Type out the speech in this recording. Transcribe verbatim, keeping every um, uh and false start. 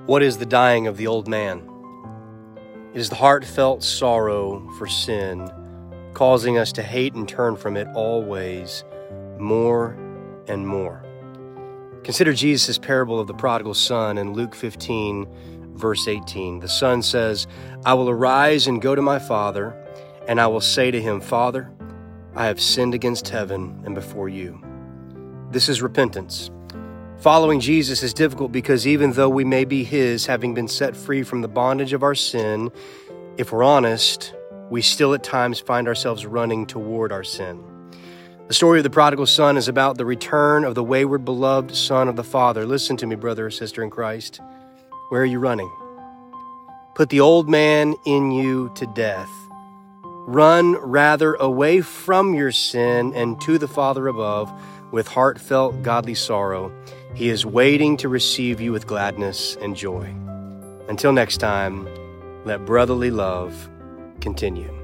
What is the dying of the old man? It is the heartfelt sorrow for sin, causing us to hate and turn from it always, more and more. Consider Jesus' parable of the prodigal son in Luke fifteen, verse eighteen. The son says, "I will arise and go to my father, and I will say to him, Father, I have sinned against heaven and before you." This is repentance. Following Jesus is difficult because even though we may be his, having been set free from the bondage of our sin, if we're honest, we still at times find ourselves running toward our sin. The story of the prodigal son is about the return of the wayward, beloved son of the Father. Listen to me, brother or sister in Christ. Where are you running? Put the old man in you to death. Run rather away from your sin and to the Father above with heartfelt, godly sorrow. He is waiting to receive you with gladness and joy. Until next time, let brotherly love continue.